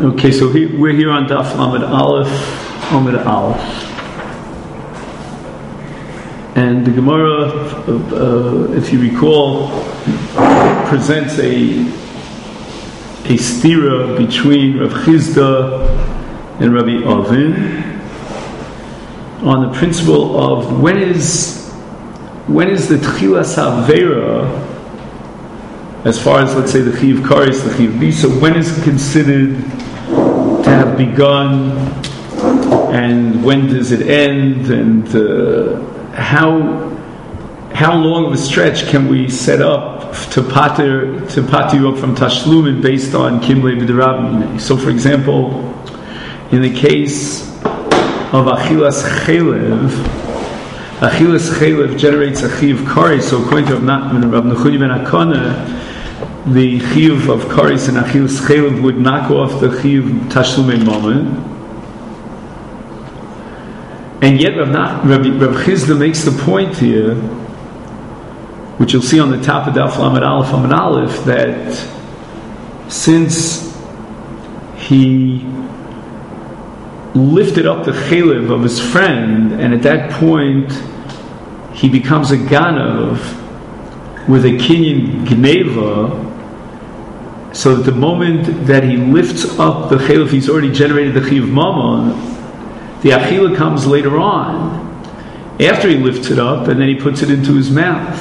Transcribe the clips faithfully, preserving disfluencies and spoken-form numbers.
Okay, so he, we're here on Daf Lamed Aleph, Lamed Aleph, and the Gemara, uh, if you recall, presents a a stira between Rav Chizda and Rabbi Ovin on the principle of when is when is the Tchilas Havera, as far as, let's say, the Chiv Karis, the Chiv Bisa, when is it considered to have begun, and when does it end, and uh, how how long of a stretch can we set up to pater to pater you up from Tashlumin based on Kimlei B'Derabim? So, for example, in the case of Achilas Chelev, Achilas Chelev generates a Chiv Karis. So, according to Rav Nechuni ben Akana, the chiyuv of karis and achilas chelev would knock off the chiyuv tashlumei mammon, and yet Rav, Rav, Rav Chizda makes the point here, which you'll see on the top of Daf Lamed Aleph Lamed Aleph, that since he lifted up the chelev of his friend, and at that point he becomes a ganav with a kinyan gneva, so that the moment that he lifts up the chelev, he's already generated the chiv mammon. The achila comes later on, after he lifts it up, and then he puts it into his mouth.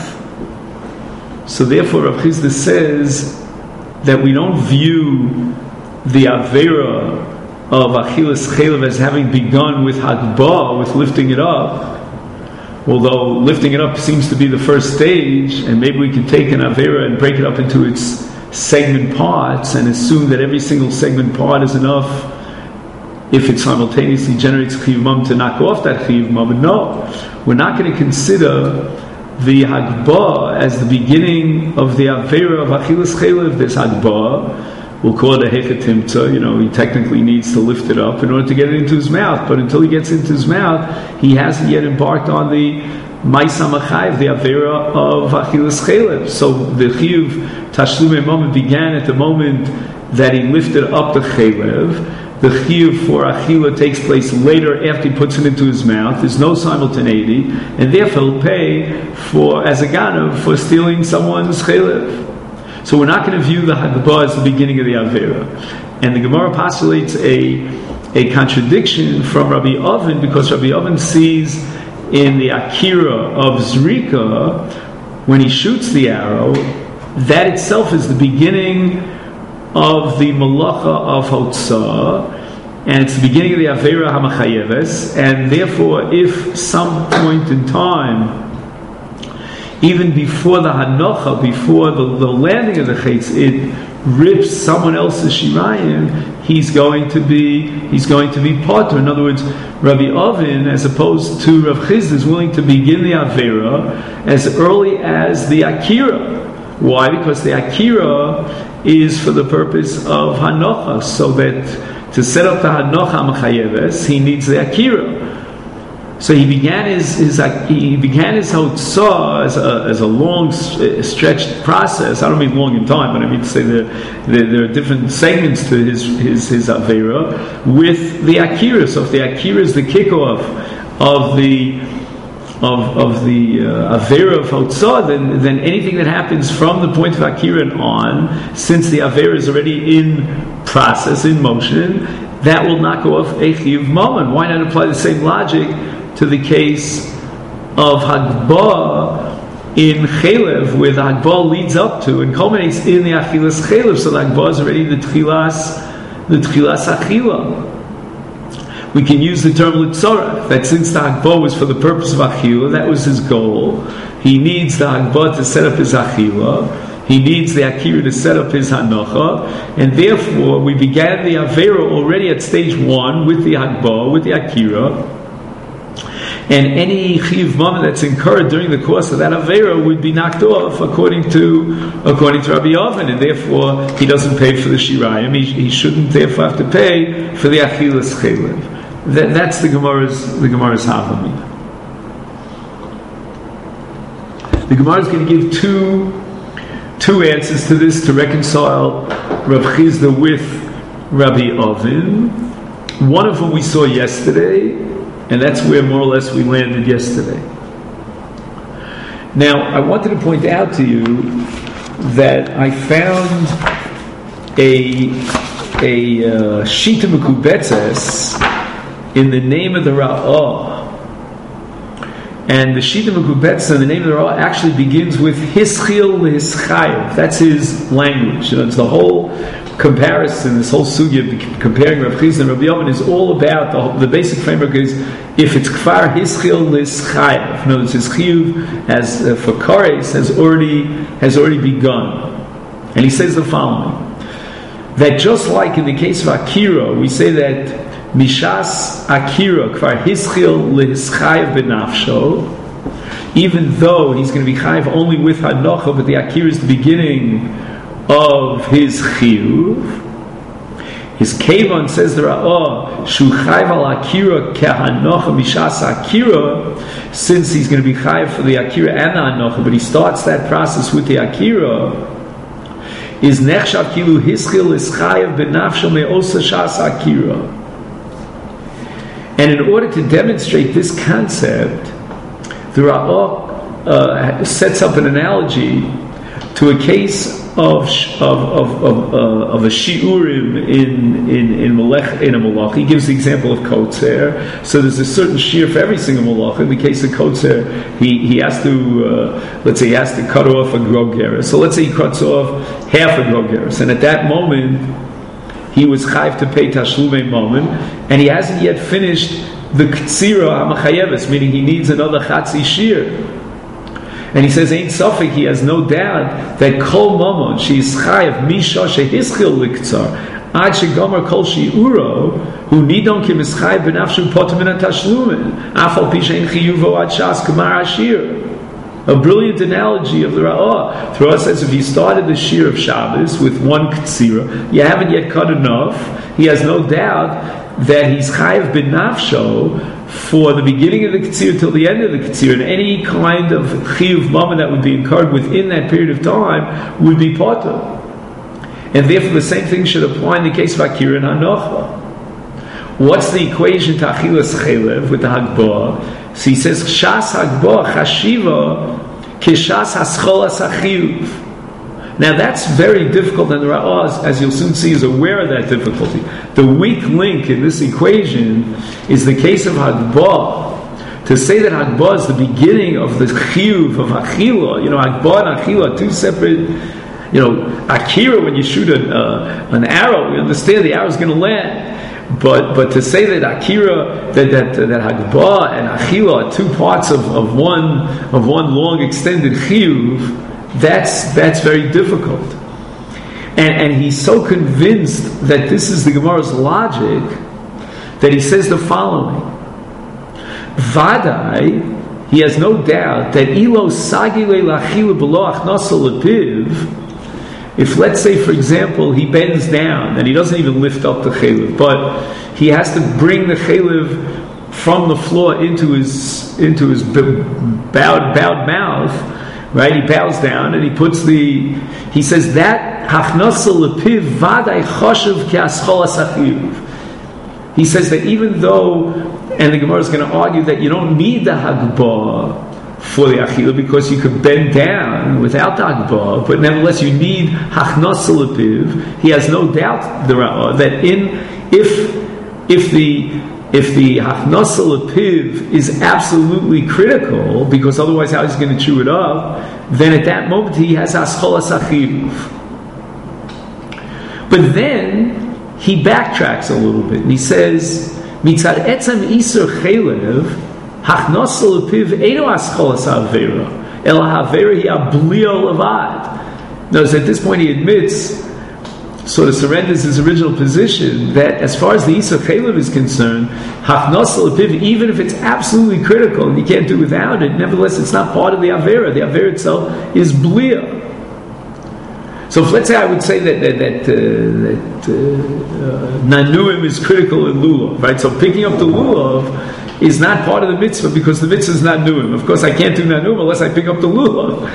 So therefore, Rav Chizda says that we don't view the avera of achilas chelev as having begun with hagbah, with lifting it up. Although lifting it up seems to be the first stage, and maybe we can take an avera and break it up into its segment parts and assume that every single segment part is enough if it simultaneously generates chiv mam to knock off that chiv mam. But no, we're not going to consider the hagbah as the beginning of the avera of achilas chelev. This hagbah, we'll call it a hechatimta. You know, he technically needs to lift it up in order to get it into his mouth. But until he gets into his mouth, he hasn't yet embarked on the Ma'isa Machayev, the Avera of Achilas Chelev. So the Chiyuv Tashlumei Mammon began at the moment that he lifted up the Chelev. The Chiyuv for Achila takes place later after he puts it into his mouth. There's no simultaneity, and therefore he'll pay for, as a Ganav, for stealing someone's Chelev. So we're not going to view the Hagbah as the beginning of the Avera. And the Gemara postulates a, a contradiction from Rabbi Ovin, because Rabbi Ovin sees in the Akira of Zrika, when he shoots the arrow, that itself is the beginning of the Malacha of Hotzah, and it's the beginning of the Avera HaMachayeves, and therefore if some point in time, even before the Hanocha, before the, the landing of the Chetz, it rips someone else's Shirayim, he's going to be he's going to be potter. In other words, Rabbi Ovin, as opposed to Rav Chizda, is willing to begin the Avera as early as the Akira. Why? Because the Akira is for the purpose of Hanocha, so that to set up the Hanocha Machayeves, he needs the Akira. So he began his, his he began his hotzah as a as a long stretched process. I don't mean long in time, but I mean to say that there, there are different segments to his his his avera with the akira. So if the akira is the kickoff of the of of the uh, avera of hotzah, then then anything that happens from the point of akira and on, since the avera is already in process, in motion, that will knock off a chiv mammon. Why not apply the same logic to the case of Hagbah in Chelev, where the Hagbah leads up to and culminates in the Achilas Chelev? So the Hagbah is already the Tchilas, the Tchilas Achila. We can use the term Litzorah, that since the Hagbah was for the purpose of Achila, that was his goal. He needs the Hagbah to set up his Achila. He needs the Akira to set up his Hanocha, and therefore we began the Avera already at stage one with the Hagbah, with the Akira. And any chiv mammon that's incurred during the course of that avera would be knocked off according to according to Rabbi Ovin, and therefore he doesn't pay for the shirayim. He, he shouldn't therefore have to pay for the achilas chelev. That, that's the Gemara's the Gemara's havamina. The Gemara is going to give two two answers to this to reconcile Rav Chizda with Rabbi Ovin, one of whom we saw yesterday, and that's where more or less we landed yesterday. Now, I wanted to point out to you that I found a a uh, Shita Mekubetzes in the name of the Ra'ah. And the Shita Mekubetzes in the name of the Ra'ah actually begins with Hischil Hischayev. That's his language. You know, it's the whole comparison, this whole sugya comparing Rav Chizda and Rabbi Yovan is all about the, the basic framework is if it's kfar hischil lischayev. In other words, his chiyuv as uh, for kares has already has already begun, and he says the following: that just like in the case of akira, we say that mishas akira kfar hischil lischayev benafsho, even though he's going to be chayev only with hanocha, but the akira is the beginning of his chiyuv. His Kevan says the Ra'ah shu chayv al akira kehanocha mishas akira, since he's going to be chayv for the akira and the hanocha, but he starts that process with the akira. Is nechshav kilu hischil is chayev benafsho me'osa shas akira. And in order to demonstrate this concept, the Ra'ah uh, sets up an analogy to a case of of of of, uh, of a shiurim in in in malach in a malach. He gives the example of kotzer. So there's a certain shiur for every single malach. In the case of kotzer, he he has to uh, let's say he has to cut off a grogeres. So let's say he cuts off half a grogeres, and at that moment he was chayv to pay tashlumei moment, and he hasn't yet finished the ktsira hamachayeves, meaning he needs another chatzi shiur. And he says, ain't safek, he has no doubt that kol mamon, she is chayav, misha shehischil liktzar, ad shegomer kol shi'uro, who nidon kim is chayav benafshu potem min ha-tashlumin, afal pi she'en chiyuvo ad shas kamar ashir. A brilliant analogy of the Ra'ah. The Ra'ah says if you started the shir of Shabbos with one ktsira, you haven't yet cut enough, he has no doubt that he's chayav benafsho for the beginning of the Ketzir till the end of the Ketzir, and any kind of chiyuv mama that would be incurred within that period of time would be potter. And therefore the same thing should apply in the case of Akira and Hanocha. What's the equation to Achilas Chelev with the Hagbah? So he says, Shas Hagbah Chashiva Kishas Hascholas Achiyuv. Now that's very difficult, and the Ra'ah, as you'll soon see, is aware of that difficulty. The weak link in this equation is the case of Hagbah. To say that Hagbah is the beginning of the chiyuv of Achila, you know, Hagbah and Achila, two separate, you know, Akira, when you shoot an, uh, an arrow, you understand the arrow is going to land. But but to say that Akira, that that, that Hagbah and Achila are two parts of, of one of one long extended chiyuv, That's that's very difficult, and and he's so convinced that this is the Gemara's logic that he says the following: Vadai, he has no doubt that ilo sagile lachila below achnasa lepiv. If let's say, for example, he bends down and he doesn't even lift up the chaylev, but he has to bring the chaylev from the floor into his into his bowed bowed mouth. Right, he bows down and he puts the. He says that hachnasa lepiv vaday choshev ke'ascholas achiyuv. He says that even though, and the Gemara is going to argue that you don't need the hagbah for the achila because you could bend down without the hagbah, but nevertheless you need hachnasa lepiv. He has no doubt the Ra'ah that in if if the If the hachnasa lepiv is absolutely critical, because otherwise how he's going to chew it up, then at that moment he has ascholas achiyuv. But then he backtracks a little bit and he says, "Mitzad etzem iser chelev hachnasa lepiv eino ascholas havera el havera hi ablio levad." Notice at this point he admits, sort of surrenders his original position that as far as the Isur Chelev is concerned, Hachnasa Lepiv, even if it's absolutely critical and you can't do without it, nevertheless it's not part of the Avera. The Avera itself is Blia. So if, let's say I would say that that, that, uh, that uh, uh, Nanuim is critical in Lulav, right? So picking up the Lulav is not part of the mitzvah because the mitzvah is not Nanuim. Of course I can't do Nanuim unless I pick up the Lulav.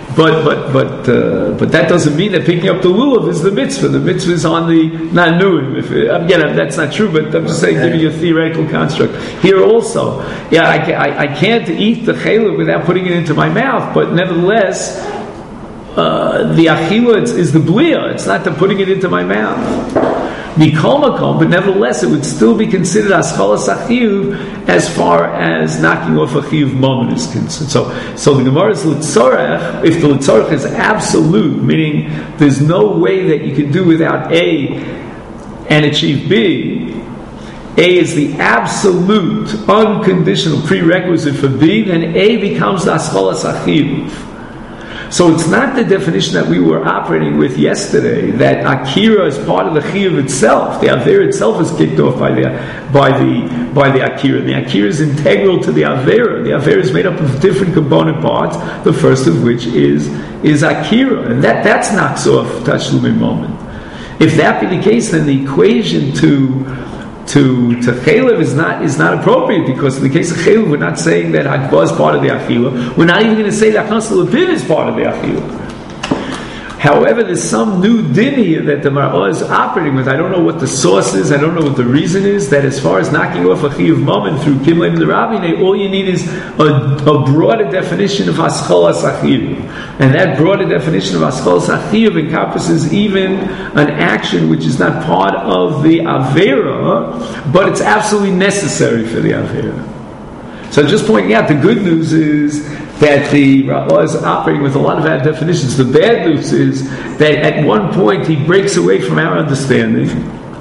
But but but uh, but that doesn't mean that picking up the lulav is the mitzvah. The mitzvah is on the nanuim. If again, that's not true, but I'm just saying, giving you a theoretical construct here also. Yeah, I, I, I can't eat the chaylev without putting it into my mouth, but nevertheless, uh, the achila is, is the bliya. It's not the putting it into my mouth. Mikol, but nevertheless, it would still be considered aschalas achiyuv as far as knocking off a chiyuv moment is concerned. So, so the Gemara's litzorech, if the litzorech is absolute, meaning there's no way that you can do without A and achieve B, A is the absolute, unconditional prerequisite for B, then A becomes the aschalas achiyuv. So it's not the definition that we were operating with yesterday, that akira is part of the chiyuv itself. The avera itself is kicked off by the by the by the akira. The akira is integral to the avera. The avera is made up of different component parts. The first of which is is akira, and that that's knocks off tashlumim moment. If that be the case, then the equation to to to chaylev is not is not appropriate, because in the case of chaylev, we're not saying that hakbah is part of the achila. We're not even going to say that achnas l'piv is part of the achila. However, there's some new din here that the Mar'ah is operating with. I don't know what the source is. I don't know what the reason is. That as far as knocking off a chiyuv moment through kimleim the Rabbinei, all you need is a, a broader definition of aschalas achiyuv, and that broader definition of aschalas achiyuv encompasses even an action which is not part of the avera, but it's absolutely necessary for the avera. So just pointing out, the good news is that the Rabbah is operating with a lot of bad definitions. The bad news is that at one point he breaks away from our understanding.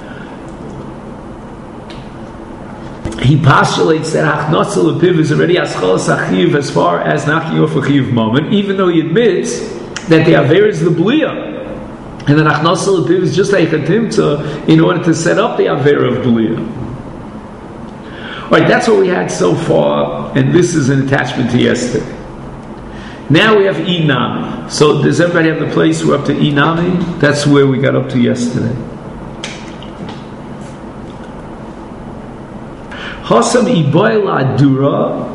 He postulates that Achnasa L'Piv is already Aschalas Achiv as far as knocking off a Chiv moment, even though he admits that the Aver is the Bliya. And then Achnasa L'Piv is just like a Timtza in order to set up the Aver of Bliya. Alright, that's what we had so far, and this is an attachment to yesterday. Now we have Inami. So does everybody have the place? We're up to Inami. That's where we got up to yesterday. Hasam Iboyla Adura.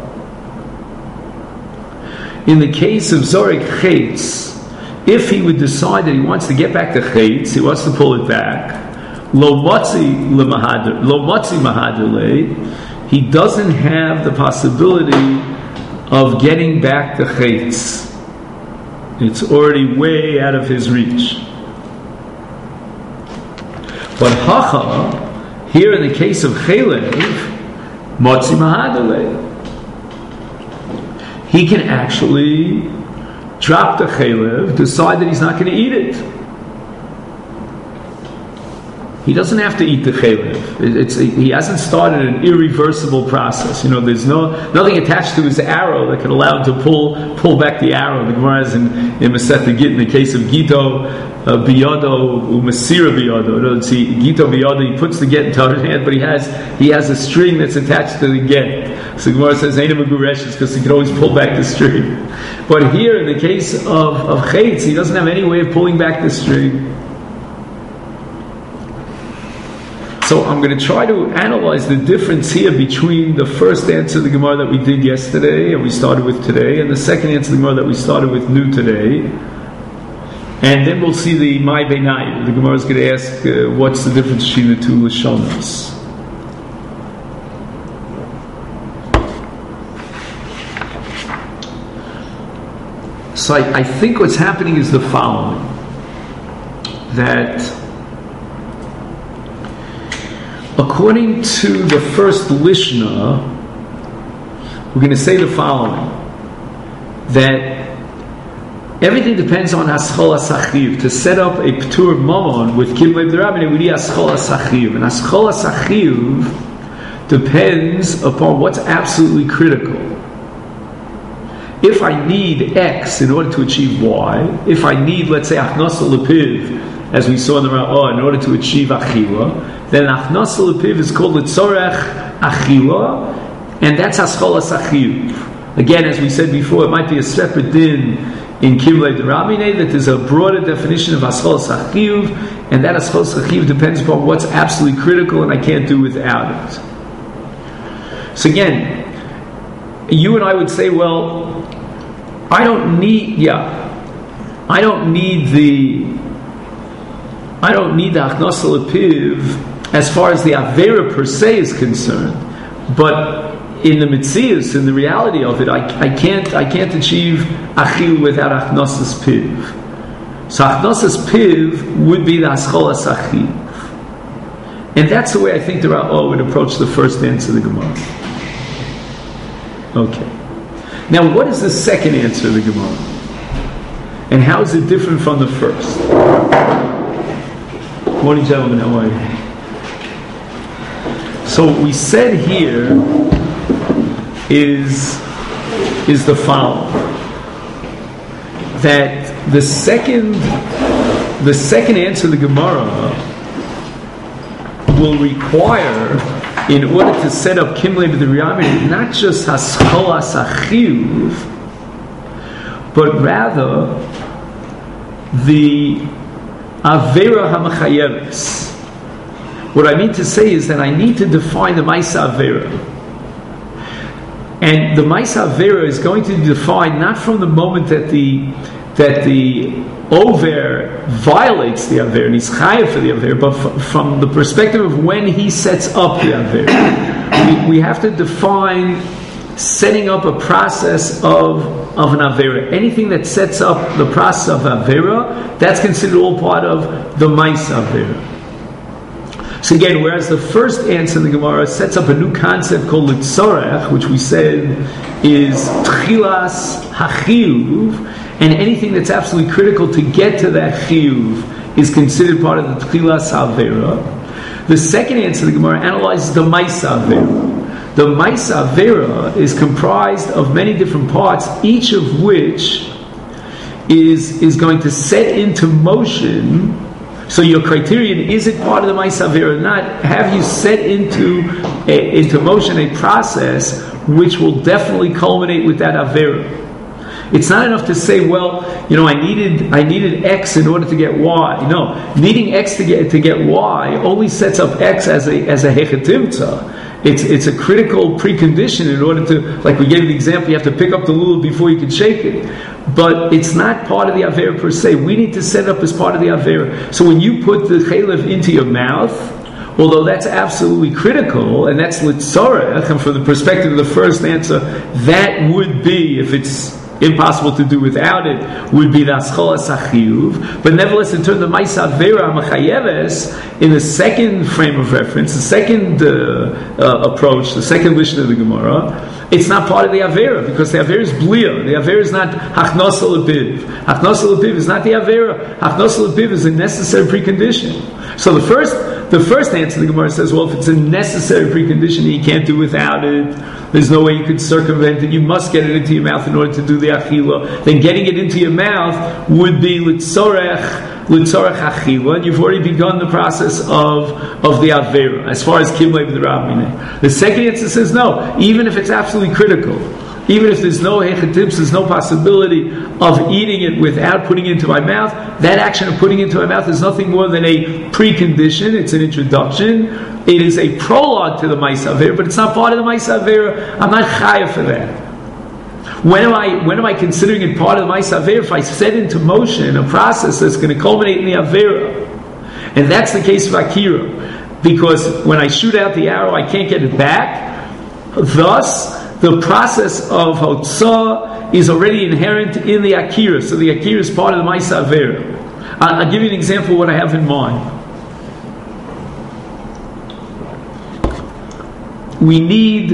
In the case of Zorik Chetz, if he would decide that he wants to get back to Chetz, he wants to pull it back, Lo Motzi Mahadr, Lo Motzi Mahadrle, he doesn't have the possibility of getting back to Chetz. It's already way out of his reach. But Hacha, here in the case of Chelev, Motzi Mahadale, he can actually drop the Chelev, decide that he's not going to eat it. He doesn't have to eat the chaylev. It's, he hasn't started an irreversible process. You know, there's no nothing attached to his arrow that can allow him to pull pull back the arrow. The Gemara is in in Masechet Git in the case of Gito uh, Biyado Umasira Biyado. No, see, Gito Biyado, he puts the get into his hand, but he has he has a string that's attached to the get. So the Gemara says Eina Maguresh, because he can always pull back the string. But here in the case of of Chetz, he doesn't have any way of pulling back the string. So I'm going to try to analyze the difference here between the first answer to the Gemara that we did yesterday and we started with today, and the second answer to the Gemara that we started with new today. And then we'll see the Mai Beinai. The Gemara is going to ask uh, what's the difference between the two Lashonos. So I, I think what's happening is the following. That according to the first Lishna, we're going to say the following, that everything depends on Aschol HaSachiv. To set up a P'tur Mamon with Kimlev the Rabbinei, we need Aschol HaSachiv. And Aschol HaSachiv depends upon what's absolutely critical. If I need X in order to achieve Y, if I need, let's say, Achnasa L'Piv, as we saw in the Ra'ah, in order to achieve Achila, then Achnasa L'Piv is called L'Tzorech Achila, and that's Aschol HaSachiv. Again, as we said before, it might be a separate din in Kimlei de Rabinei that there's a broader definition of Aschol HaSachiv, and that Aschol HaSachiv depends upon what's absolutely critical and I can't do without it. So again, you and I would say, well, I don't need, yeah, I don't need the I don't need the Achnasa L'Piv as far as the Avera per se is concerned, but in the Metzius, in the reality of it, I, I can't I can't achieve Achil without Achnasas Piv. So Achnasas Piv would be the Hascholas Achiv. And that's the way I think the Ra'ah would approach the first answer of the Gemara. Okay. Now, what is the second answer of the Gemara? And how is it different from the first? Morning, gentlemen. How are you? So what we said here is, is the following. That the second, the second answer of the Gemara will require, in order to set up Kimlei B'Diriyamid, not just Hascholas Achiv, but rather the Avera HaMachayeves. What I mean to say is that I need to define the Maisa Avera. And the Maisa Avera is going to be defined not from the moment that the that the Over violates the Avera and he's chayav for the Avera, but f- from the perspective of when he sets up the Avera. We, we have to define setting up a process of, of an Avera. Anything that sets up the process of Avera, that's considered all part of the Maisa Avera. So again, whereas the first answer in the Gemara sets up a new concept called Litzorech, which we said is Tchilas HaChiyuv, and anything that's absolutely critical to get to that Chiyuv is considered part of the Tchilas HaAvera. The second answer of the Gemara analyzes the Maisa Avera. The Maisa Avera is comprised of many different parts, each of which is, is going to set into motion. So your criterion, is it part of the Maisa Avera or not? Have you set into a, into motion a process which will definitely culminate with that Avera? It's not enough to say, well, you know, I needed I needed X in order to get Y. No, needing X to get to get Y only sets up X as a as a hechetimtza. It's it's a critical precondition in order to, like we gave the example, you have to pick up the lulav before you can shake it. But it's not part of the Avera per se. We need to set up as part of the Avera. So when you put the chaylev into your mouth, although that's absolutely critical, and that's litzorech, and from the perspective of the first answer, that would be, if it's impossible to do without it, would be the Hascholas Achiyuv. But nevertheless, in terms of Maisa Avera HaMachayeves, in the second frame of reference, the second uh, uh, approach, the second lishon of the Gemara, it's not part of the Avera, because the Avera is Blia. The Avera is not Hachnasa L'Piv. Hachnasa L'Piv is not the Avera. Hachnasa L'Piv is a necessary precondition. So the first the first answer the Gemara says, well, if it's a necessary precondition and you can't do without it, there's no way you could circumvent it, you must get it into your mouth in order to do the achila, then getting it into your mouth would be litzorech, litzorech achila, and you've already begun the process of, of the avera, as far as kimlei b'derabmineh. The second answer says no, even if it's absolutely critical, even if there's no hechatips, there's no possibility of eating it without putting it into my mouth, that action of putting it into my mouth is nothing more than a precondition, it's an introduction, it is a prologue to the Maisa Avera, but it's not part of the Maisa Avera. I'm not chayav for that. When am I when am I considering it part of the Maisa Avera? If I set into motion a process that's going to culminate in the Avera, and that's the case of Akira, because when I shoot out the arrow, I can't get it back. Thus, the process of Hotzah is already inherent in the Akira, so the Akira is part of the Maisa Avera. I'll, I'll give you an example of what I have in mind. We need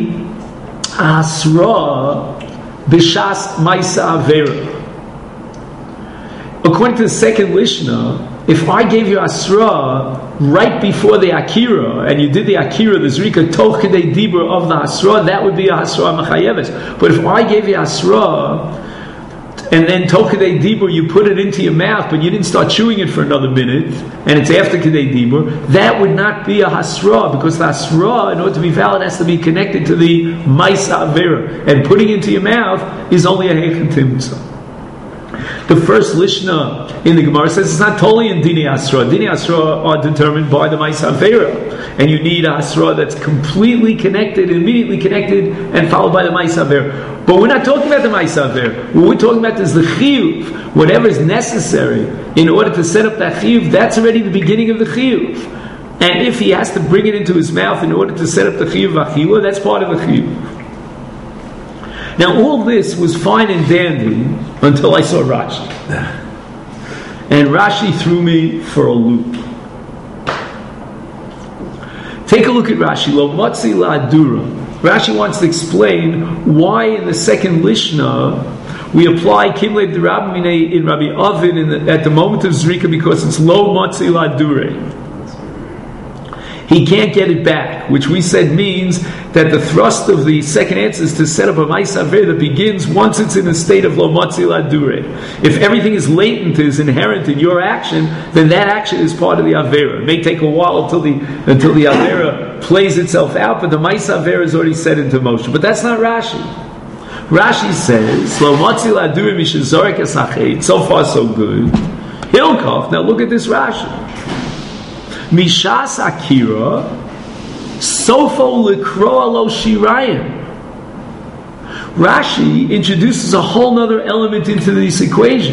Asra B'Shas Maisa Avera. According to the second Lishna, if I gave you Asra right before the Akira, and you did the Akira, the Zrika Toch Kedei Dibur of the Asra, that would be a Asra Machayeves. But if I gave you Asra, and then Toch Kedei Dibur, you put it into your mouth, but you didn't start chewing it for another minute, and it's after Kedei Dibur, that would not be a Hasra, because the Hasra, in order to be valid, has to be connected to the Maisa Avera, and putting it into your mouth is only a Hechen Timtzah. The first Lishna in the Gemara says it's not totally in Dini Asra. Dini Asra are determined by the Ma'aseh Avera, and you need a Asra that's completely connected, immediately connected, and followed by the Ma'aseh Avera. But we're not talking about the Ma'aseh Avera. What we're talking about is the Chiyuv. Whatever is necessary in order to set up that Chiyuv, that's already the beginning of the Chiyuv. And if he has to bring it into his mouth in order to set up the Chiyuv Achila, that's part of the Chiyuv. Now all this was fine and dandy until I saw Rashi. And Rashi threw me for a loop. Take a look at Rashi. Lo motzi la'adura. Rashi wants to explain why in the second Lishna we apply Kimlev de Rabbi in Rabbi Ovid in the, at the moment of Zrika because it's lo motzi la'adure. He can't get it back, which we said means that the thrust of the second answer is to set up a Ma'aseh Avera that begins once it's in a state of lo motzi la'adure. If everything is latent, is inherent in your action, then that action is part of the Avera. It may take a while until the until the Avera plays itself out, but the Ma'aseh Avera is already set into motion. But that's not Rashi. Rashi says, lo motzi la'adure mishazorek esachet. So far, so good. Hilkoch. Now look at this Rashi. Mishas Akira, Sofo Likroa Lo Shirayim. Rashi introduces a whole other element into this equation,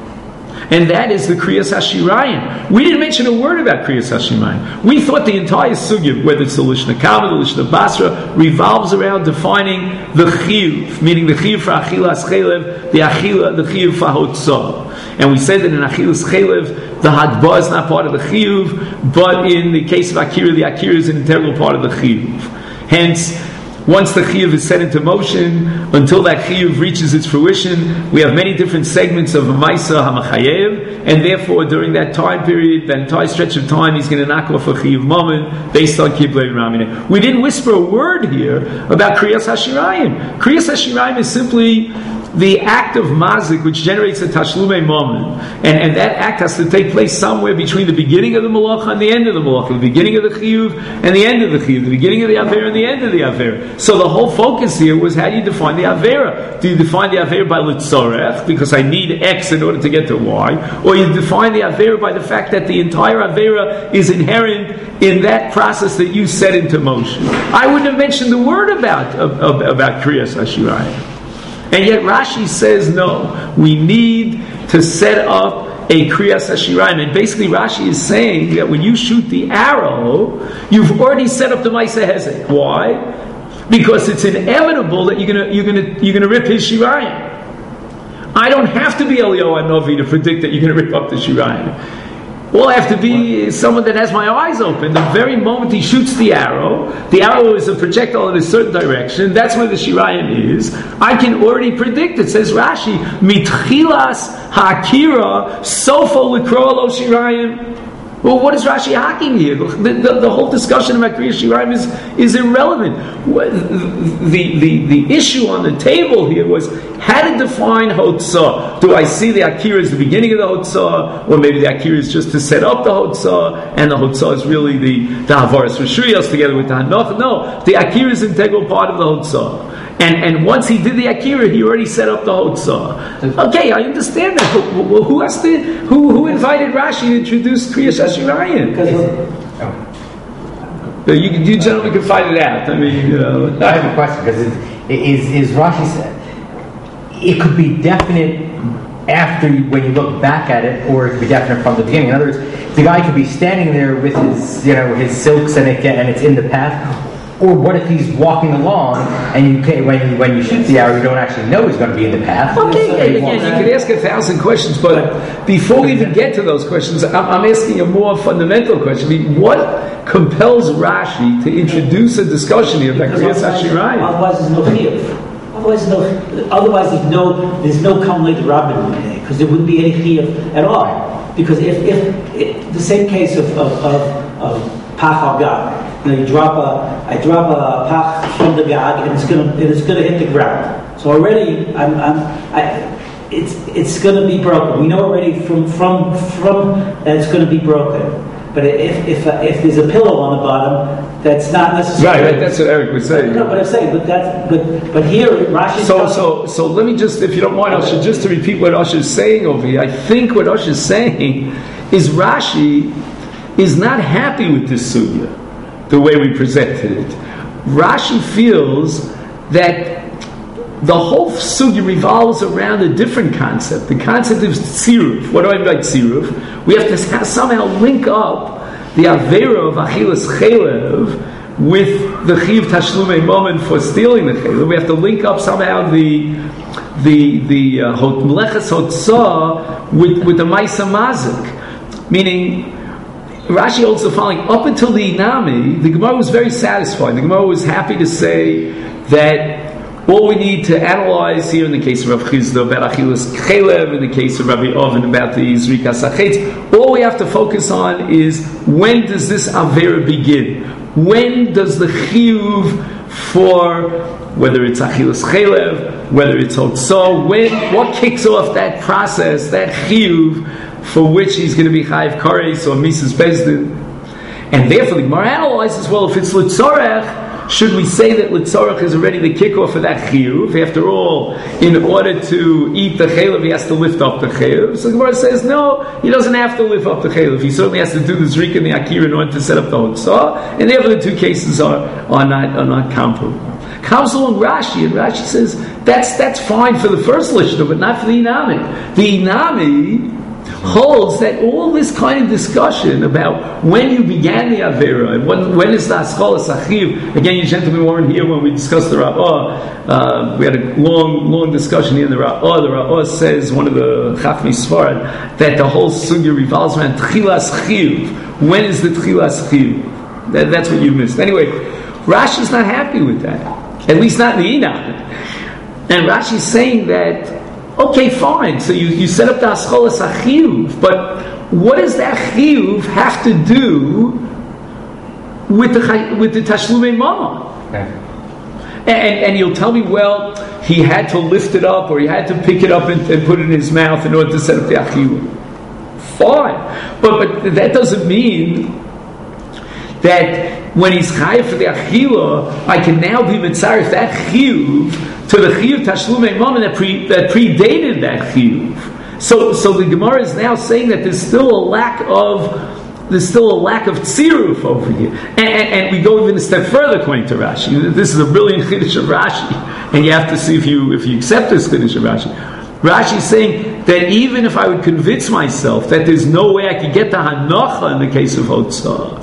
and that is the Kriyas HaShirayim. We didn't mention a word about Kriyas HaShirayim. We thought the entire sugya, whether it's the Lishna Kama, the Lishna Basra, revolves around defining the Chiyuv, meaning the Chiyuv for Achilas Chelev, the Achila, the Chiyuv for Hotzah. And we said that in Achilas Chelev, the Hadba is not part of the Chiyuv, but in the case of Akira, the Akira is an integral part of the Chiyuv. Hence, once the Chiyuv is set into motion, until that Chiyuv reaches its fruition, we have many different segments of a Maisa HaMachayev, and therefore during that time period, that entire stretch of time, he's going to knock off a Chiyuv moment based on Kiblei Ramine. We didn't whisper a word here about Kriyas HaShirayim. Kriyas HaShirayim is simply the act of mazik which generates a tashlumei moment, and, and that act has to take place somewhere between the beginning of the malacha and the end of the malacha, the beginning of the chiyuv and the end of the chiyuv, the beginning of the avera and the end of the avera. So the whole focus here was, how do you define the avera? Do you define the avera by litzorech, because I need X in order to get to Y, or you define the avera by the fact that the entire avera is inherent in that process that you set into motion? I wouldn't have mentioned the word about about, about Kriyas HaShirayim. And yet Rashi says, no, we need to set up a Kriyas HaShirayim. And basically Rashi is saying that when you shoot the arrow, you've already set up the Ma'aseh Hezek. Why? Because it's inevitable that you're gonna you're gonna you're gonna rip his Shirayim. I don't have to be Eliyahu Hanavi to predict that you're gonna rip up the Shirayim. All I have to be is someone that has my eyes open. The very moment he shoots the arrow, the arrow is a projectile in a certain direction, that's where the Shirayim is. I can already predict, it says Rashi, Mitchilas Hakira Sofo Likroa Lo Shirayim. Well, what is Rashi hacking here? The, the, the whole discussion about Kriyas Shirayim is, is irrelevant. The, the, the issue on the table here was how to define Hotzah. Do I see the Akira as the beginning of the Hotzah, or maybe the Akira is just to set up the Hotzah, and the Hotzah is really the, the Havaras Rishuyos together with the Hanoch? No, the Akira is an integral part of the Hotzah. And and once he did the Akira, he already set up the Hotzah. Okay, I understand that. But, but who has to? Who who invited Rashi to introduce Kriyas HaShirayim? Oh. You you gentlemen can find it out. I mean, you know. I have a question, because is is Rashi said it could be definite after you, when you look back at it, or it could be definite from the beginning. In other words, the guy could be standing there with his you know his silks and it and it's in the path. Or what if he's walking along and you can, when you, when you shoot the arrow, you don't actually know he's going to be in the path? Okay, again, you could ask a thousand questions, but before we even get to those questions, I'm, I'm asking a more fundamental question. I mean, what compels Rashi to introduce a discussion here about Kriyas HaShirayim? Otherwise, there's no chiyuv. Otherwise, no. Otherwise, there's no there's no kamlei rabbin, because there wouldn't be any chiyuv at all. Because if if, if the same case of of of, of pach al gag. You know, you drop a, I drop a pach from the gag, and it's gonna, it's gonna hit the ground. So already, I'm, I'm, I, it's, it's gonna be broken. We know already from, from, from that it's gonna be broken. But if if uh, if there's a pillow on the bottom, that's not necessarily Right, right. That's what Eric was saying. No, but I'm saying, but that, but but here Rashi. So, so, so let me just, if you don't mind, Usher, just to repeat what Usher is saying over here. I think what Usher is saying is Rashi is not happy with this sugya, the way we presented it. Rashi feels that the whole sugya revolves around a different concept. The concept of tziruf. What do I mean by tziruf? We have to somehow link up the avera of achilas chelev with the chiv tashlumei moment for stealing the chelev. We have to link up somehow the the the uh, meleches hotzah with with the ma'isa mazik. Meaning, Rashi holds the following: up until the inami, the Gemara was very satisfied. The Gemara was happy to say that all we need to analyze here in the case of Rav Chizda about Achilas Chelev, in the case of Rabbi Oven about the Zrikas Achetz, all we have to focus on is when does this Avera begin? When does the Chiyuv for, whether it's Achilas Chelev, whether it's Hotzah, when, what kicks off that process, that Chiyuv for which he's going to be Chayiv Kares or Mises Bezdin? And therefore the Gemara analyzes, well, if it's Litzorech, should we say that Litzorach is already the kickoff of that chiyuv? After all, in order to eat the chaylev, he has to lift up the chaylev. So the Gemara says, no, he doesn't have to lift up the chaylev. He certainly has to do the zrik and the akira in order to set up the hotzah. And therefore the two cases are, are not are not comparable. Comes along Rashi, and Rashi says, that's that's fine for the first lishna, but not for the inami. The inami holds that all this kind of discussion about when you began the Avera and when, when is the Ascholas Achiv, again, you gentlemen weren't here when we discussed the Ra'ah. Uh, we had a long, long discussion here in the Ra'ah. The Ra'ah says, one of the Chachmei Sfarad, that the whole sugya revolves around Tchilas Chiv. When is the Tchilas Chiv? That, that's what you missed. Anyway, Rashi's not happy with that. At least not in the Inam. And Rashi's saying that, okay, fine. So you, you set up the Ascholas Achiv, but what does that Chiyuv have to do with the with the Tashlumei Mama? Okay. And, and you'll tell me, well, he had to lift it up or he had to pick it up and, and put it in his mouth in order to set up the Achiv. Fine. But, but that doesn't mean that when he's chayiv for the Achila, I can now be mitzaref that Chiyuv to the chiyuv tashlumei mammon that, pre, that predated that chiyuv. So, so the Gemara is now saying that there's still a lack of there's still a lack of tziruf over here, and, and, and we go even a step further according to Rashi. This is a brilliant chiddush of Rashi, and you have to see if you if you accept this chiddush of Rashi. Rashi is saying that even if I would convince myself that there's no way I could get the hanacha in the case of hotzah,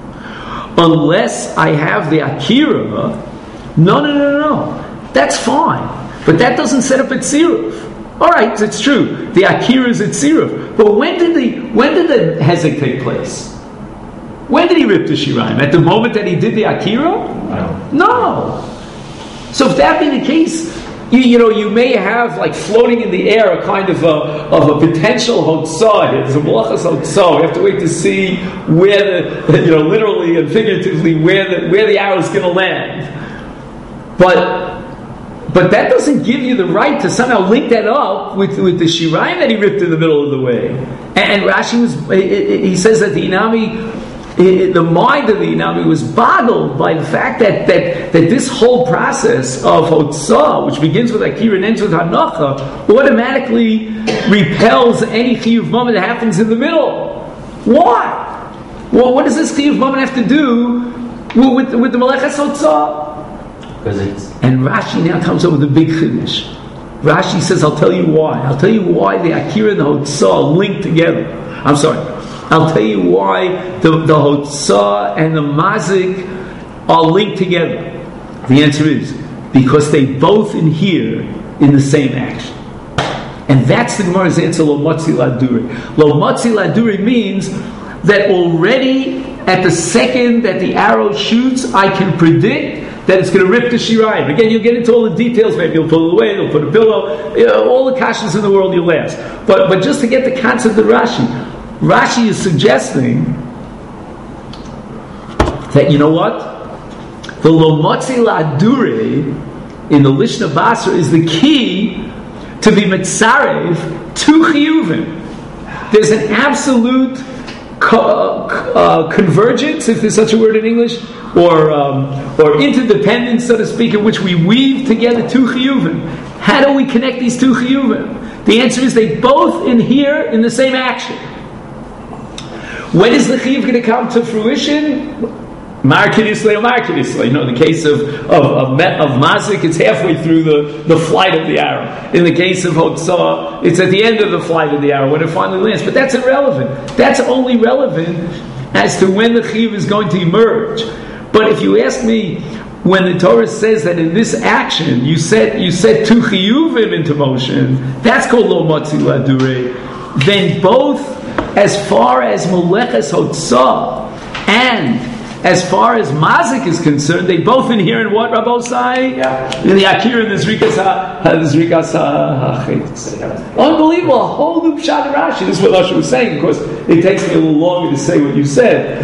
unless I have the akira, no, no, no, no. That's fine, but that doesn't set up a tziruf. All right, it's true. The akira is a tziruf, but when did the when did the hezek take place? When did he rip the shirayim? At the moment that he did the akira? No. No. So if that be the case, you, you know, you may have like floating in the air a kind of a of a potential hotzah. There's a malachas hotzah. We have to wait to see where the, you know, literally and figuratively where the where the arrow is going to land, but. But that doesn't give you the right to somehow link that up with, with the shirayim that he ripped in the middle of the way. And, and Rashi was, he says that the inami, the mind of the inami was boggled by the fact that, that, that this whole process of hotzah, which begins with akira and ends with hanacha, automatically repels any chiyuv moment that happens in the middle. Why? Well, what does this chiyuv moment have to do with, with, with the meleches hotzah? And Rashi now comes up with a big chiddush. Rashi says, I'll tell you why. I'll tell you why the Akira and the Hotzah are linked together. I'm sorry. I'll tell you why the, the Hotzah and the Mazik are linked together. The answer is, because they both adhere in the same action. And that's the Gemara's answer, Lo Motzi Laduri. Lo Motzi Laduri means that already at the second that the arrow shoots, I can predict that it's going to rip the shirayim. Again, you'll get into all the details. Maybe you'll pull it away, they'll put a pillow, you know, all the kashas in the world you'll ask. But but just to get the concept of Rashi, Rashi is suggesting that, you know what? The Lomotzi Ladure in the Lishna Basra is the key to be mitzarev to chiyuvim. There's an absolute co- uh, convergence, if there's such a word in English, or um, or interdependence, so to speak, in which we weave together two chiyuvim. How do we connect these two chiyuvim? The answer is they both inhere in the same action. When is the chiyuv going to come to fruition? Mar Kidisle or Mar Kidisle. You know, in the case of of of, of Mazik, it's halfway through the, the flight of the arrow. In the case of Hotzah, it's at the end of the flight of the arrow when it finally lands. But that's irrelevant. That's only relevant as to when the chiyuv is going to emerge. But if you ask me, when the Torah says that in this action you set you set two chiyuvim into motion, that's called lo motzi ladure. Then both, as far as Moleches Hotzah and as far as Mazik is concerned, they both inhere in what, Rabbosai? Yeah. In the Akira, in the Zrikas HaChetz. Unbelievable, a whole new Pshat in Rashi. This is what Rashi was saying. Of course, it takes me a little longer to say what you said.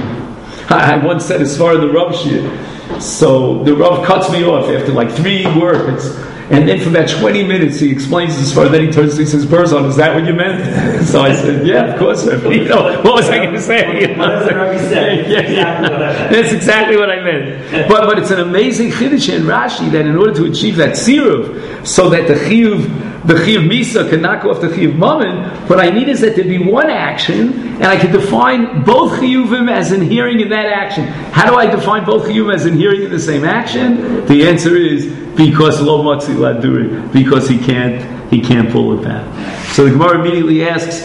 I once said as far as the Rav Shir. So the Rav cuts me off after like three words. And then for about twenty minutes he explains as far, then he turns to me and says, Berzon, is that what you meant? So I said, yeah, of course. You know, what was I going to say? You know, what does the Rabbi say? Yeah, yeah. That's exactly what I meant. But but it's an amazing chiddush in Rashi that in order to achieve that siruv, so that the chiyuv, the chiyuv misa can knock off the chiyuv mammon, what I need is that there be one action, and I can define both chiyuvim as inhering in that action. How do I define both chiyuvim as inhering in the same action? The answer is because lo matzi laduri, because he can't he can't pull it back. So the Gemara immediately asks,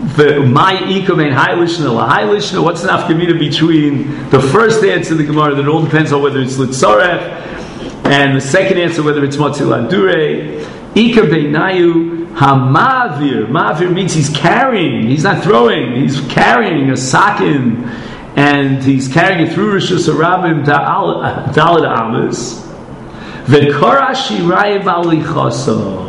my ikum and high lishna la high lishna. What's the nafkamina between the first answer of the Gemara that it all depends on whether it's litzarech, and the second answer whether it's matzi ladure? Ika beinayu hamavir. Mavir means he's carrying. He's not throwing. He's carrying a sakin, and he's carrying it through Rishus Harabim Daled Amas. V'kara shirayim alichaso.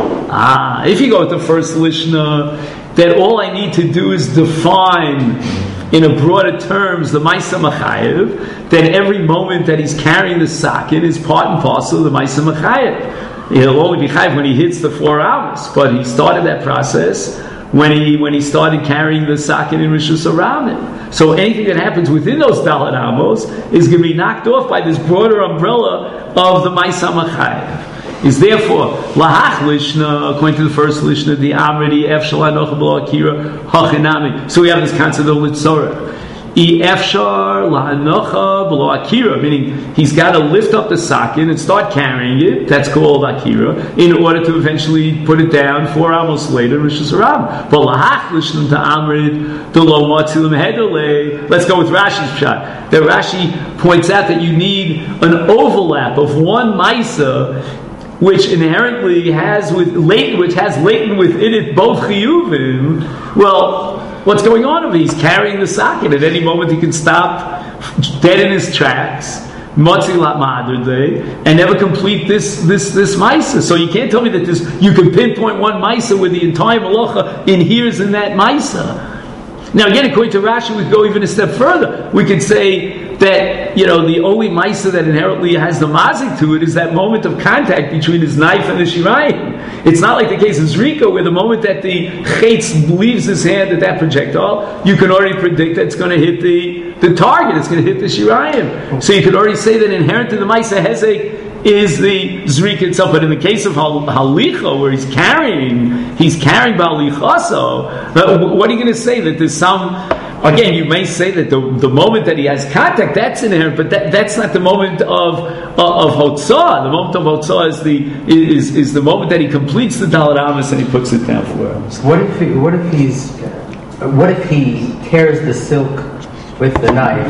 Ah, if you go with the first lishna, then all I need to do is define in a broader terms the Maisa Machayev. Then every moment that he's carrying the sakin is part and parcel of the Maisa Machayev. He'll only be chayev when he hits the four hours, but he started that process when he when he started carrying the sakin in Rishus Harabim. So anything that happens within those Daled Amos is going to be knocked off by this broader umbrella of the Maisa Machayev. Is therefore lahach lishna, according to the first lishna, the amridi efshal hanocha b'lo akira hachinami. So we have this concept of litzorah. I efshar lahanocha b'lo akira, meaning he's got to lift up the sakin and start carrying it. That's called akira, in order to eventually put it down four hours later, Rishus Harabim. But lahach lishna to amrid the lo matzilim hedole. Let's go with Rashi's pshat. That Rashi points out that you need an overlap of one maisa, which inherently has with latent, which has latent within it both chiyuvim. Well, what's going on over? He's carrying the sakin. At any moment, he can stop dead in his tracks, motzi lat ma'adir and never complete this this this maisa. So you can't tell me that this you can pinpoint one maisa where the entire malacha inheres in that maisa. Now, again, according to Rashi, we go even a step further. We could say that, you know, the only maisa that inherently has the mazik to it is that moment of contact between his knife and the shirayim. It's not like the case of Zrika, where the moment that the chetz leaves his hand at that projectile, you can already predict that it's going to hit the, the target, it's going to hit the shirayim. So you could already say that inherent in the maisa hezek is the Zrika itself. But in the case of hal- halicha, where he's carrying, he's carrying ba'alichaso, what are you going to say? That there's some, again, you may say that the, the moment that he has contact, that's inherent, but that, that's not the moment of uh, of Hotzah. The moment of Hotzah is the is, is the moment that he completes the Daled Amos and he puts it down for hours. What if he, what if he's what if he tears the silk with the knife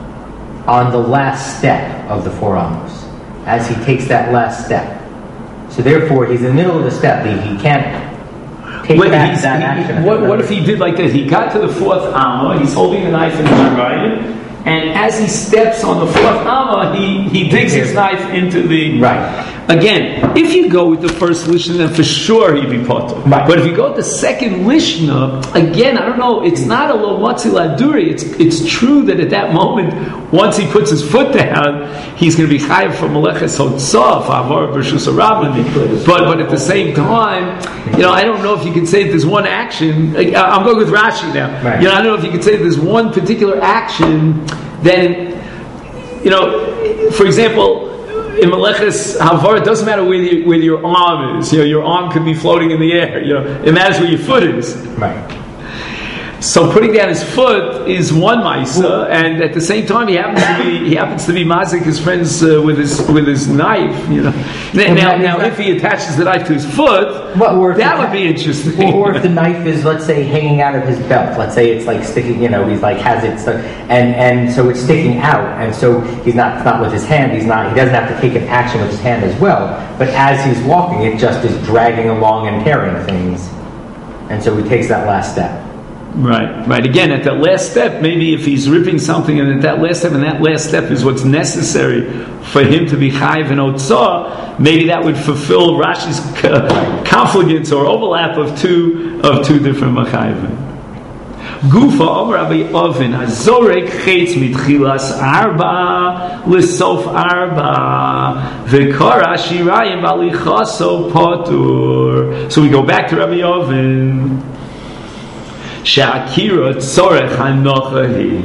on the last step of the four amos, as he takes that last step? So therefore, he's in the middle of the step. He, he can't take Wait, that, that he, action. What, what if he did like this? He got to the fourth amma, he's holding the knife in his right, and as he steps on the fourth amma, he, he digs his knife into the... Right. Again, if you go with the first Lishna, then for sure he'd be potter. Right. But if you go with the second Lishna, again, I don't know, it's not a lo matzi laduri. It's it's true that at that moment, once he puts his foot down, he's going to be chayav for meleches hotzah, favor b'rshus harabim. But but at the same time, you know, I don't know if you can say that there's one action. I'm going with Rashi now. Right. You know, I don't know if you can say that there's one particular action. Then, you know, for example, in Meleches Havar, it doesn't matter where, you, where your arm is. You know, your arm could be floating in the air. You know, it matters where your foot is. Right. So putting down his foot is one ma'isa, and at the same time he happens to be he happens to be mazik his friends uh, with his with his knife. You know, now now, now if he attaches the knife to his foot, Well, or if that the- would be interesting. Or, or if the knife is, let's say, hanging out of his belt. Let's say it's like sticking, you know, he's like has it stuck, and and so it's sticking out, and so he's not not with his hand. He's not. He doesn't have to take an action with his hand as well. But as he's walking, it just is dragging along and tearing things, and so he takes that last step. Right, right. Again, at that last step, maybe if he's ripping something, and at that last step, and that last step is what's necessary for him to be chayiv and otzah, maybe that would fulfill Rashi's confluence or overlap of two of two different machayivim. Gufa Omer Rabbi Oven Hazorek Chetz Mitchilas Arba L'Sof Arba V'Kara Shirayim Balichaso Potur. So we go back to Rabbi Oven. Sha'akira tzorech hanocha hi.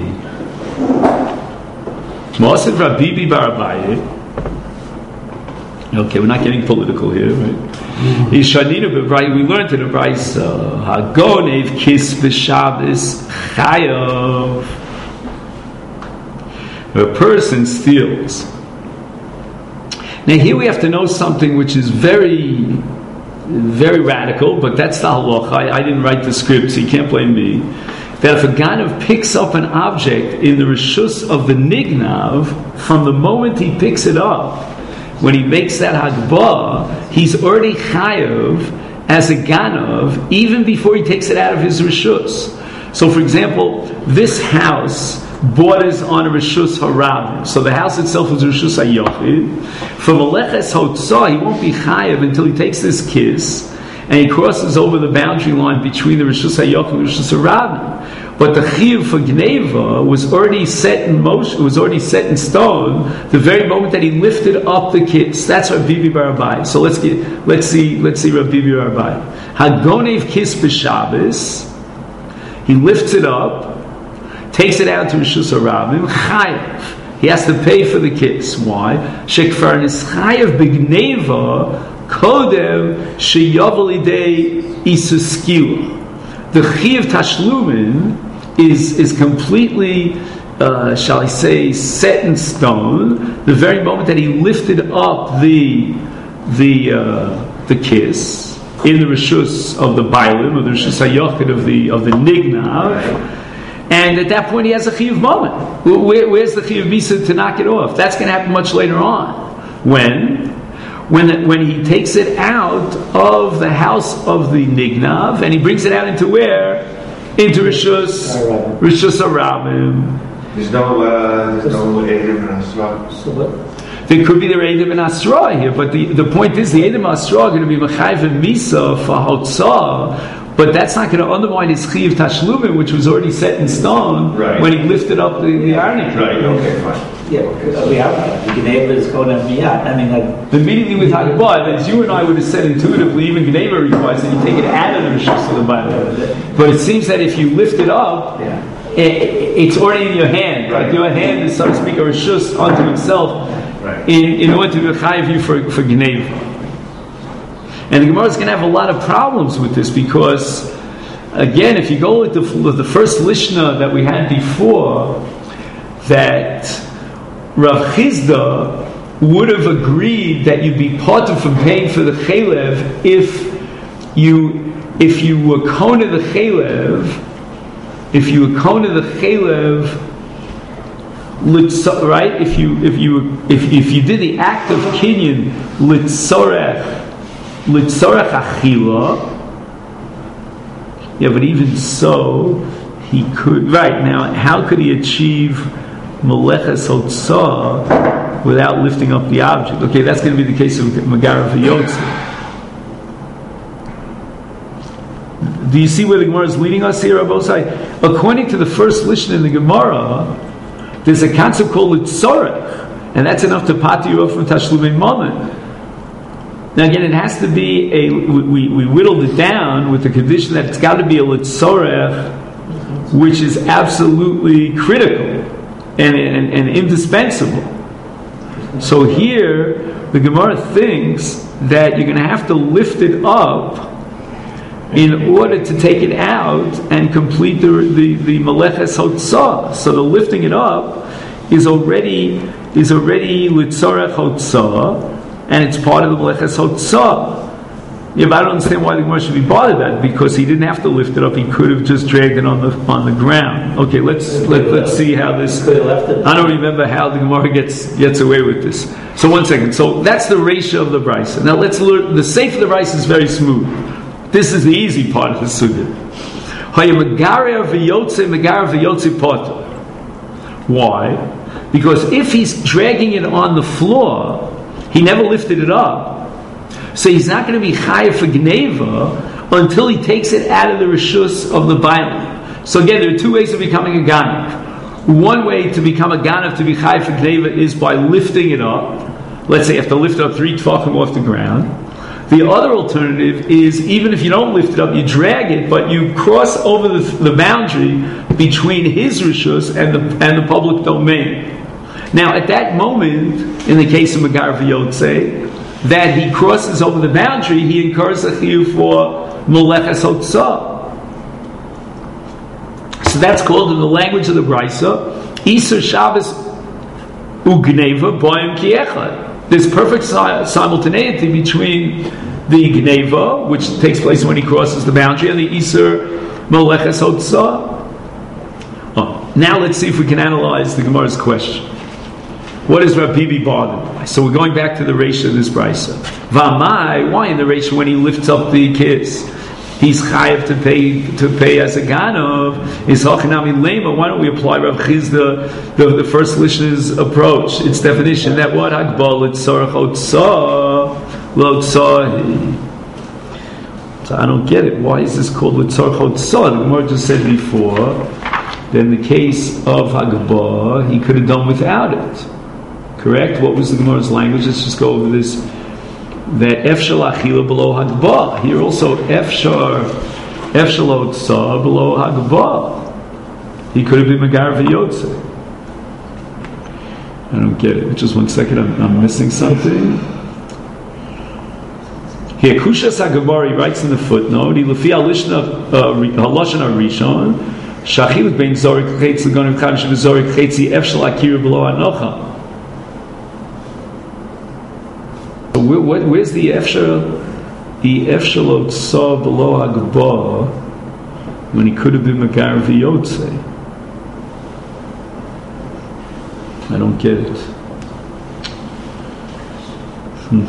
Ma'asev Rabibi bar Abaye. Okay, we're not getting political here, right? Ishaninu b'Brayis. We learned in the Brayis Hagonev kis b'Shabbos chayav. A person steals. Now here we have to know something which is very, very radical, but that's the halacha. I, I didn't write the script, so you can't blame me. That if a ganav picks up an object in the reshus of the nignav, from the moment he picks it up, when he makes that hagbah, he's already chayav as a ganav, even before he takes it out of his reshus. So, for example, this house borders on a reshus harabim. So the house itself is reshus hayochid. For meleches hotzah, he won't be chayav until he takes this kiss and he crosses over the boundary line between the reshus hayochid and reshus harabim. But the chiyuv for gneva was already set in motion, was already set in stone the very moment that he lifted up the kiss. That's Rabbi Bibi bar Abaye. So let's get, let's see, let's see Rabbi Bibi bar Abaye. Hagonev kiss b'Shabbos. He lifts it up, takes it out to Rishus Harabim, chayav. He has to pay for the kiss. Why? Shekfar nischayav b'gneva kodem sheyav lidei isuskila. The chiyav tashlumin is is completely, uh, shall I say, set in stone. The very moment that he lifted up the the uh, the kiss in the reshus of the bailim, or the reshus hayochid of the of the nignav. And at that point, he has a chiyuv moment. Where, where's the chiyuv misa to knock it off? That's going to happen much later on. When? When, the, when he takes it out of the house of the nignav, and he brings it out into where? Into Rishus, Rishus Harabim. There's no, uh, there's no Edom and Asra. So what? There could be the Edom and Asra here, but the, the point is the Edom and Asra are going to be Mechayv and Misa for Hotzah, but that's not going to undermine his Chiv Tashlumin, which was already set in stone right. when he lifted up the, the ironing. Right, okay, fine. Yeah, we have the Gneva is going to miyat. I mean, like, Immediately with Hagbah, as you and I would have said intuitively, even Gneva requires that you take it out of the Rishus of the Bible. But it seems that if you lift it up, yeah. it, it's already in your hand. Right? Your hand is, so to speak, a Rishus unto himself. Right. In, in order to chayiv you for, for Gneva. And the Gemara is going to have a lot of problems with this because, again, if you go with the, with the first Lishna that we had before, that Rav Chizda would have agreed that you'd be parted from paying for the Chalev if you if you were Kona the Chalev, if you were Kona the Chalev, right? If you if you if if you did the act of kinyan litzorech litzorech achila, yeah, but even so, he could right now. How could he achieve meleches hotzah without lifting up the object. Okay, that's going to be the case of Megara V'Yotze. Do you see where the Gemara is leading us here, Abosai? According to the first lishon in the Gemara, there's a concept called Litzorech, and that's enough to pati you off from Tashlumei Mammon. Now again, it has to be a, we, we whittled it down with the condition that it's got to be a Litzorech, which is absolutely critical and, and, and indispensable. So here, the Gemara thinks that you're going to have to lift it up in order to take it out and complete the the, the Meleches Hotzah. So the lifting it up is already is already Litzorech Hotzah, and it's part of the Meleches Hotzah. Yeah, but I don't understand why the Gemara should be bothered about it, because he didn't have to lift it up; he could have just dragged it on the on the ground. Okay, let's let, let's see how this. I don't remember how the Gemara gets gets away with this. So one second. So that's the ratio of the brisa. Now let's learn. The safe of the brisa is very smooth. This is the easy part of the sugya. Why? Because if he's dragging it on the floor, he never lifted it up. So he's not going to be chayav for gneva until he takes it out of the rishus of the bailam. So again, there are two ways of becoming a ganav. One way to become a ganav, to be chayav for gneva, is by lifting it up. Let's say you have to lift it up three tefachim off the ground. The other alternative is, even if you don't lift it up, you drag it, but you cross over the, the boundary between his rishus and the and the public domain. Now, at that moment, in the case of Megar V'Yotze, that he crosses over the boundary, he incurs a chiyuv for Meleches Hotzah. So that's called, in the language of the Brisa, Isur Shabbos Ugneva Boyim Kiechad. There's perfect simultaneity between the Gneva, which takes place when he crosses the boundary, and the Isur Meleches Hotzah. Oh, now let's see if we can analyze the Gemara's question. What is Rabbi Bibi bothered by? So we're going back to the ratio of this brisa. Vamai, why in the ratio when he lifts up the kiss, he's chayav to pay to pay as a ganav? Is hachanami lema? Why don't we apply Rav Chizda, the, the first listener's approach, its definition that what hagbal litzorach hotzah lo tzahi. So I don't get it. Why is this called litzorach hotzah? The Gemara just said before that in the case of hagbah, he could have done without it. Correct? What was the Gemara's language? Let's just go over this. That efshal achila below hagbah. Here also efshar efshal hotzah below hagbah. He could have been Megar V'Yotze. I don't get it. Just one second. I'm, I'm missing something. Here, Kushas HaGemara, he writes in the footnote, he lefi halishna haloshen harishon shachiluk bein zorik chetzi l'gonim chadash v'zorik chetzi efshal akira below hanocha. Where, where, where's the efshal the efshal hotzah below hagbah when he could have been Megar V'Yotze? I don't get it. Hmm.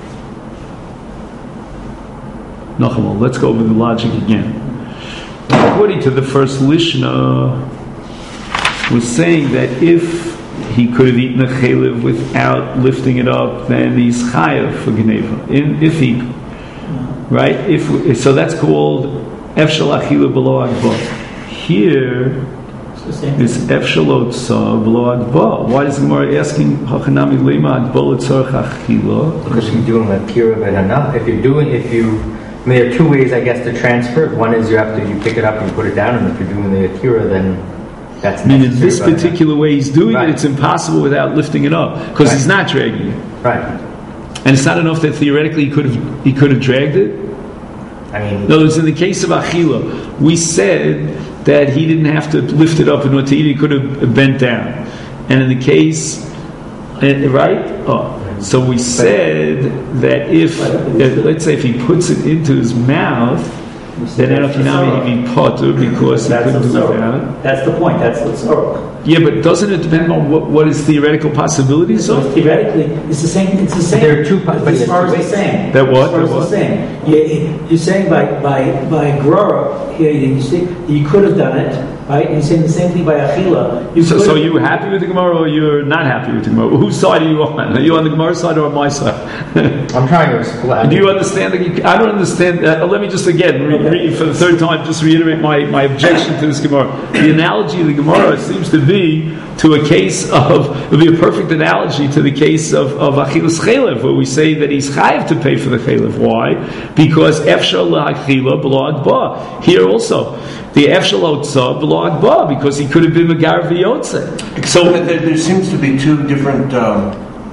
Nachamal, let's go over the logic again. According to the first Lishna, was saying that if he could have eaten a chalev without lifting it up, then he's chayav for gneva. In if he, right? If so, that's called efshal achila below hagbah. Here is efshal hotzah below hagbah. Why is the Gemara asking hachanami lema hagbah l'tzorach achila? Because you're doing a kira v'hanah. If you're doing, if you, I mean, there are two ways, I guess, to transfer it. One is you have to you pick it up and put it down, and if you're doing the akira, then that's I mean, in this particular way he's doing right. it, it's impossible without lifting it up because right. he's not dragging it. Right. And it's not enough that theoretically he could have he could have dragged it. I mean, no, it's in the case of Achila. We said that he didn't have to lift it up in order to eat; he could have bent down. And in the case, right? Oh, so we said that if let's say if he puts it into his mouth. Then Enoch he'd be potter because he couldn't do without. That's the point. That's the tzorach. Yeah, but doesn't it depend on what, what his theoretical possibilities so are? Theoretically, it's the same. It's the same. There are two possibilities. As far as the same. That what? As far as the same. You, you're saying by by by Grora here. You see, you could have done it. right? And he's saying the same thing by Achila. You So, could- so are you happy with the Gemara, or you're not happy with the Gemara? Whose side are you on? Are you on the Gemara side or on my side? I'm trying to explain. Do you understand? The, I don't understand. Uh, let me just again, re, re, for the third time, just reiterate my, my objection to this Gemara. The analogy of the Gemara seems to be to a case of, it would be a perfect analogy to the case of, of Achilas Chelev, where we say that he's chayav to pay for the Chelev. Why? Because Efshar L'Achila B'Lo Agba. Here also, the Efshar L'Otza B'Lo Agba, because he could have been Megar V'Yotze. So there, there seems to be two different um,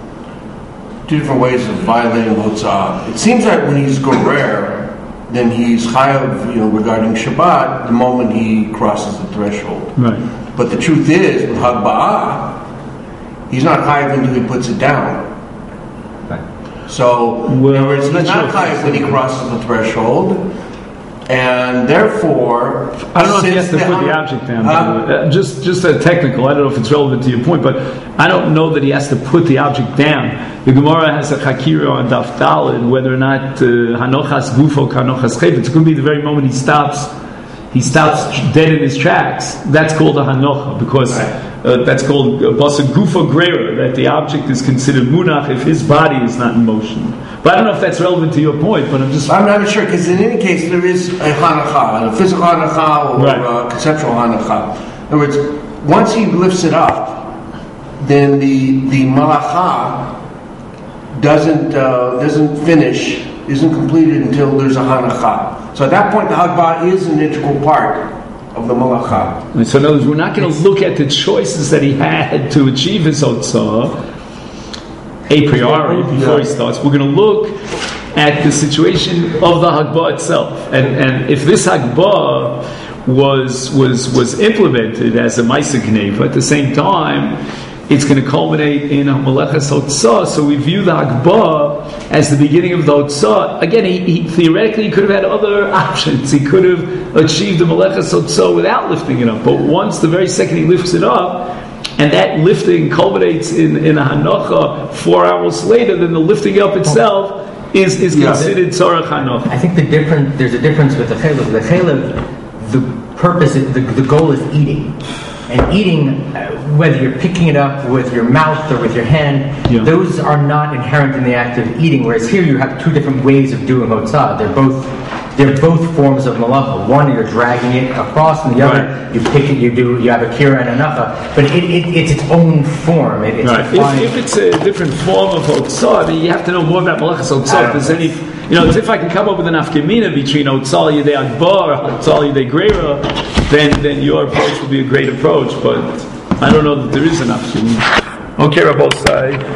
two different ways of violating Hotzah. It seems like when he's Gorer, then he's chayav, you know, regarding Shabbat the moment he crosses the threshold. Right. But the truth is, with Hagba'ah, he's not chayav until he puts it down. Right. So, in Well, other words, he's that's not true. chayav when he crosses the threshold, and therefore, I don't know if he has to since put the Ha- object down. Huh? by the way. Uh, just, just a technical. I don't know if it's relevant to your point, but I don't know that he has to put the object down. The Gemara has a chakira on Daf Daled whether or not uh, hanochas gufo kanochas chayv. It's going to be the very moment he stops. He stops dead in his tracks. That's called a hanocha, because uh, that's called basa gufo greira, that the object is considered munach if his body is not in motion. But I don't know if that's relevant to your point. But I'm just I'm not sure, because in any case there is a Hanukkah, a physical Hanukkah or Right. a conceptual Hanukkah. In other words, once he lifts it up, then the the malacha doesn't uh, doesn't finish, isn't completed until there's a Hanukkah. So at that point, the Hagbah is an integral part of the malacha. And so in other words, we're not going to look at the choices that he had to achieve his otzah a priori before he starts. We're going to look at the situation of the Hagbah itself, and and if this Hagbah was was was implemented as a Maisa Gneva, at the same time, it's going to culminate in a Meleches Otzah. So we view the Hagbah as the beginning of the Otzah. Again, he, he theoretically he could have had other options. He could have achieved the Meleches Otzah without lifting it up. But once the very second he lifts it up, and that lifting culminates in, in a Hanocha four hours later, then the lifting up itself is, is Yeah. considered Tzarech Hanocha. I think the different there's a difference with the chalev. The chalev, the purpose, is, the, the goal is eating, and eating, uh, whether you're picking it up with your mouth or with your hand, Yeah. those are not inherent in the act of eating. Whereas here you have two different ways of doing hotzah. They're both they're both forms of malacha. One, you're dragging it across, and the Right. other, you pick it. You do you have a kira and a nacha, but it, it, it's its own form. It, it's Right. defined- If, if it's a different form of Otzah, I mean, you have to know more about Malachas Otzah. If there's any, you know, it's if I can come up with an afkamina between Otzah Yedei Agbar, Otzah Yedei Greira, then then your approach would be a great approach. But I don't know that there is an afkamina. Okay, Rabbosai.